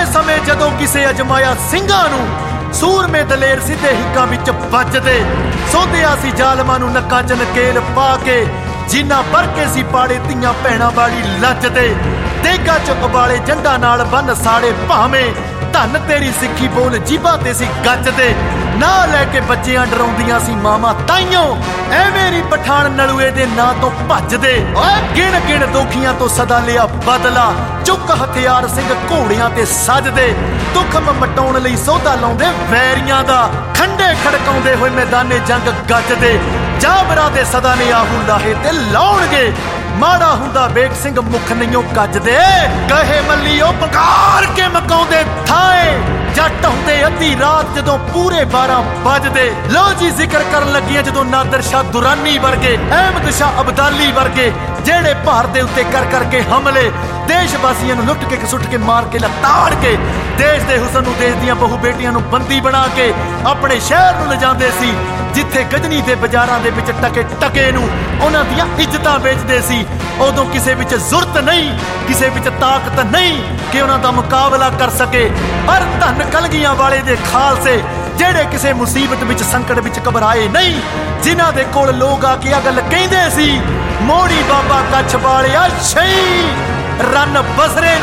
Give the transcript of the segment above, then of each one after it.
समय समय जदों किसे अजमाया ਸਿੰਘਾਂ ਨੂੰ सूरमे दलेर सीधे हिक्कां विच ਵੱਜਦੇ ਸੋਧਿਆ ਸੀ ਜ਼ਾਲਮਾਂ ਨੂੰ ਨੱਕਾਂ 'ਚ ਨਕੇਲ ਪਾ ਕੇ ਜਿਨ੍ਹਾਂ ਭਰ ਕੇ ਸੀ ਪਾੜੇ ਧੀਆਂ ਭੈਣਾਂ ਵਾਲੀ ਲੱਜਦੇ ਦੇਗਾ 'ਚ ਉਬਾਲੇ ਜੰਡਾਂ ਨਾਲ ਬੰਨ ਸਾੜੇ ਭਾਵੇਂ ਧੰਨ ਤੇਰੀ ਸਿੱਖੀ ਬੋਲ ਜੀਭਾਂ ਤੇ ਸੀ ਗੱਜਦੇ ਨਾ ਲੈ ਕੇ ਬੱਚਿਆਂ ਡਰਾਉਂਦੀਆਂ ਸੀ ਮਾਵਾਂ ਤਾਈਓ ਐਵੇਂ ਨੀ ਪਠਾਨ ਨਲੂਏ ਦੇ ਨਾਂ ਤੋਂ ਭੱਜਦੇ ਓਏ ਗਿਣ ਗਿਣ ਦੋਖੀਆਂ ਤੋਂ ਸਦਾ ਲਿਆ ਬਦਲਾ ਚੁੱਕ ਹਥਿਆਰ ਸਿੰਘ ਘੋੜਿਆਂ ਤੇ ਸਜਦੇ ਦੁੱਖ ਮਟਾਉਣ ਲਈ ਸੌਦਾ ਲਾਉਂਦੇ ਵੈਰੀਆਂ ਦਾ ਖੰਡੇ ਖੜਕਾਉਂਦੇ ਹੋਏ ਮੈਦਾਨੇ ਜੰਗ ਗੱਜਦੇ ਜਾਬਰਾਂ ਦੇ ਸਦਾ ਨੇ ਆਹੂ ਲਾਹੇ ਤੇ ਲਾਉਣਗੇ ਮਾੜਾ ਹੁੰਦਾ ਵੇਖ ਸਿੰਘ ਮੁਖ ਨਹੀਂਓ ਕੱਜਦੇ ਕਹੇ ਮੱਲੀਓ ਪਕਾਰ ਕੇ ਮਕਾਉਂਦੇ ਥਾਏ ਜੱਟ ਹੁੰਦੇ ਅੱਧੀ ਰਾਤ ਜਦੋਂ ਪੂਰੇ 12 ਵੱਜਦੇ ਲੋ ਜੀ ਜ਼ਿਕਰ ਕਰਨ ਲੱਗੀਆਂ ਜਦੋਂ ਨਾਦਰ ਸ਼ਾਹ ਦੁਰਾਨੀ ਵਰਗੇ ਅਹਿਮਦ ਸ਼ਾਹ ਅਬਦਾਲੀ ਵਰਗੇ ਜਿਹੜੇ ਭਾਰ ਦੇ ਉੱਤੇ ਕਰ ਕਰਕੇ ਹਮਲੇ ਦੇਸ਼ ਵਾਸੀਆਂ ਨੂੰ ਲੁੱਟ ਕੇ ਸੁੱਟ ਕੇ ਮਾਰ ਕੇ ਲਤਾੜ ਕੇ ਦੇਸ਼ ਦੇ ਹੁਸਨ ਨੂੰ ਦੇਸ਼ ਦੀਆਂ ਬਹੁ ਬੇਟੀਆਂ ਨੂੰ ਬੰਦੀ ਬਣਾ ਕੇ ਆਪਣੇ ਸ਼ਹਿਰ ਨੂੰ ਲਿਜਾਂਦੇ ਸੀ ਜਿੱਥੇ ਗਜਨੀ ਦੇ ਬਾਜ਼ਾਰਾਂ ਦੇ ਵਿੱਚ ਟਕੇ ਟਕੇ ਨੂੰ ਉਹਨਾਂ ਦੀਆਂ ਇੱਜ਼ਤਾਂ ਵੇਚਦੇ ਸੀ ਉਦੋਂ ਕਿਸੇ ਵਿੱਚ ਜ਼ੁਰਤ ਨਹੀਂ ਕਿਸੇ ਵਿੱਚ ਤਾਕਤ ਨਹੀਂ ਕਿ ਉਹਨਾਂ ਦਾ ਮੁਕਾਬਲਾ ਕਰ ਸਕੇ ਪਰ ਧੰਨ ਕਲਗੀਆਂ ਵਾਲੇ ਦੇ ਖਾਲਸੇ ਜਿਹੜੇ ਕਿਸੇ ਮੁਸੀਬਤ ਵਿੱਚ ਸੰਕਟ ਵਿੱਚ ਘਬਰਾਏ ਨਹੀਂ ਜਿਨ੍ਹਾਂ ਦੇ ਕੋਲ ਲੋਕ ਆ ਕੇ ਆ ਗੱਲ ਕਹਿੰਦੇ ਸੀ ਮੋੜੀ ਬਾਬਾ ਕੱਛ ਵਾਲਿਆ ਛਈ ਰਨ ਬਸਰੇ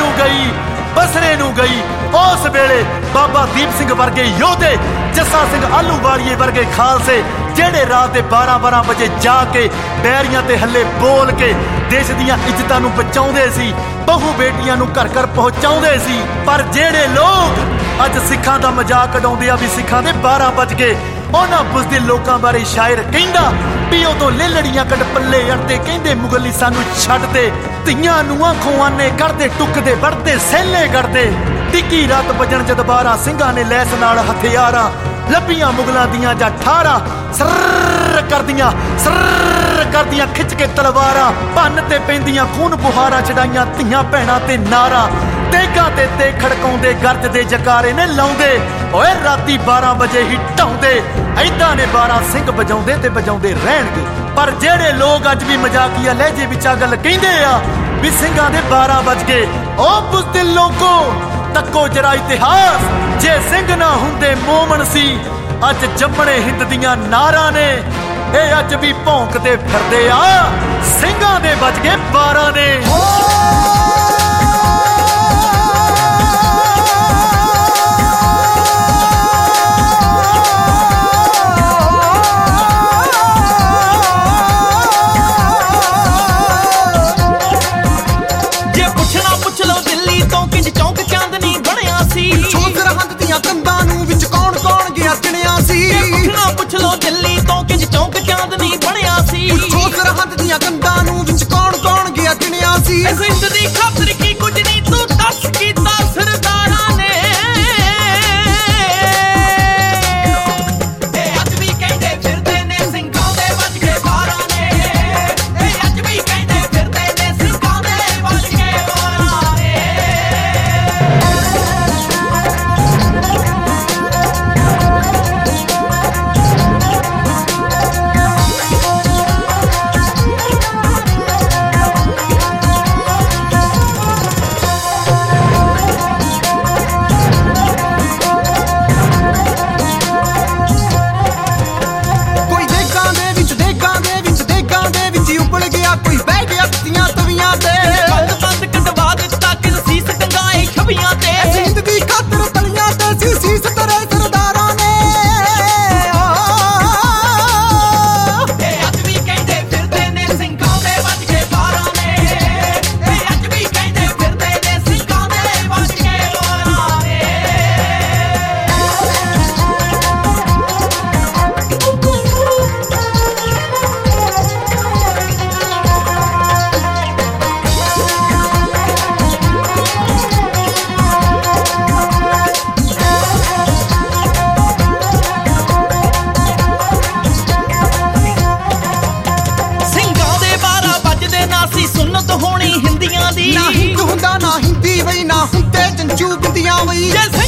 ਨੂੰ ਗਈ ਉਸ ਵੇਲੇ ਬਾਬਾ ਦੀਪ ਸਿੰਘ ਵਰਗੇ ਯੋਧੇ ਜੱਸਾ ਸਿੰਘ ਆਲੂਵਾਲੀਏ ਵਰਗੇ ਖਾਲਸੇ ਜਿਹੜੇ ਰਾਤ ਦੇ 12-12 ਵਜੇ ਜਾ ਕੇ ਬੈਰੀਆਂ ਤੇ ਹੱਲੇ ਬੋਲ ਕੇ ਦੇਸ਼ ਦੀਆਂ ਇੱਜ਼ਤਾਂ ਨੂੰ ਬਚਾਉਂਦੇ ਸੀ ਬਹੁ ਬੇਟੀਆਂ ਨੂੰ ਘਰ ਘਰ ਪਹੁੰਚਾਉਂਦੇ ਸੀ ਪਰ ਜਿਹੜੇ ਲੋਕ ਅੱਜ ਸਿੱਖਾਂ ਦਾ ਮਜ਼ਾਕ ਉਡਾਉਂਦੇ ਆ ਵੀ ਸਿੱਖਾਂ ਦੇ 12 ਵੱਜ ਗਏ ਉਹਨਾਂ ਬੁਜ਼ਦਿਲ ਲੋਕਾਂ ਬਾਰੇ ਸ਼ਾਇਰ ਕਹਿੰਦਾ ਵੀ ਉਦੋਂ ਲੇਲੜੀਆਂ ਕੱਢ ਪੱਲੇ ਅੜਦੇ ਕਹਿੰਦੇ ਮੁਗਲੀ ਸਾਨੂੰ ਛੱਡਦੇ ਧੀਆਂ ਨੂੰ ਖਵਾਨੇ ਕੱਢਦੇ ਟੁੱਕਦੇ ਵੜਦੇ ਸਹਿਲੇ ਕੱਢਦੇ ਟਿੱਕੀ ਰਾਤ ਵਜਣ ਜਦ 12 ਸਿੰਘਾਂ ਨੇ ਲੈਸ ਨਾਲ ਹਥਿਆਰਾਂ ਲੱਭੀਆਂ ਮੁਗਲਾਂ ਦੀਆਂ ਜਾਂ ਠਾਰਾਂ ਸਰਰ ਕਰਦੀਆਂ ਖਿੱਚ ਕੇ ਤਲਵਾਰਾਂ ਭੰਨ ਤੇ ਪੈਂਦੀਆਂ ਖੂਨ ਬੁਹਾਰਾਂ ਛਡਾਈਆਂ ਧੀਆਂ ਭੈਣਾਂ ਤੇ ਨਾਰਾਂ ਤੇਗਾ ਤੇ ਖੜਕਾਉਂਦੇ ਗਰਜਦੇ ਜਕਾਰੇ ਨੇ ਲਾਉਂਦੇ ਓਏ ਰਾਤੀ 12 ਵਜੇ ਹੀ ਢਾਉਂਦੇ ਐਦਾਂ ਨੇ 12 ਸਿੰਘ ਵਜਾਉਂਦੇ ਤੇ ਵਜਾਉਂਦੇ ਰਹਿਣਗੇ ਪਰ ਜਿਹੜੇ ਲੋਕ ਅੱਜ ਵੀ ਮਜ਼ਾਕੀਆ ਲਹਿਜੇ ਵਿੱਚ ਆ ਗੱਲ ਕਹਿੰਦੇ ਆ ਵੀ ਸਿੰਘਾਂ ਦੇ 12 ਵੱਜ ਗਏ ਓ ਬੁਜ਼ਦਿਲ ਲੋਕੋ ਤੱਕੋ ਜਰਾ ਇਤਿਹਾਸ ਜੇ ਸਿੰਘ ਨਾ ਹੁੰਦੇ ਮੋਮਨ ਸੀ ਅੱਜ ਜੰਮਣੇ ਹਿੰਦ ਦੀਆਂ ਨਾਰਾਂ ਨੇ ਇਹ ਅੱਜ ਵੀ ਭੌਂਕਦੇ ਫਿਰਦੇ ਆ ਸਿੰਘਾਂ ਦੇ ਵੱਜ ਗਏ 12 ਨੇ ਕੰਧਾਂ ਨੂੰ ਵਿੱਚ ਕੌਣ ਗਿਆ ਚਿਣਿਆ ਸੀ ਪੁੱਛ ਲੋ ਦਿੱਲੀ ਤੋਂ ਕਿੰਜ ਚੌਂਕ ਚਾਂਦਨੀ ਬਣਿਆ ਸੀ ਪੁੱਛੋ ਸਰਹੱਦ ਦੀਆਂ ਕੰਧਾਂ ਨੂੰ ਵਿੱਚ ਕੌਣ ਗਿਆ ਚਿਣਿਆ ਸੀ ਇਸ ਹਿੰਦ ਦੀ ਖਾਤਰ ਕੀ ਕੁਝ ਨਹੀਂ ਤੂੰ ਦੱਸ ਕੀਤਾ ਸਰਦਾਰਾਂ ਨੇ ਇਹ ਅੱਜ ਵੀ ਕਹਿੰਦੇ ਫਿਰਦੇ ਨੇ ਸਿੰਘਾਂ ਦੇ ਵੱਜ ਕੇ 12 ਨੇ ਇਹ ਅੱਜ ਵੀ ਕਹਿੰਦੇ ਫਿਰਦੇ ਨੇ ਸਿੰਘਾਂ ਦੇ ਵੱਜ ਕੇ 12 ਨੇ ਹੋਣੀ ਹਿੰਦੀਆਂ ਦੀ ਨਾ ਹਿੰਦ ਹੁੰਦਾ ਨਾ ਹਿੰਦੀ ਵਈ ਨਾ ਹੁੰਦੇ ਜੰਜੂ ਬਿੰਦੀਆਂ ਵਈ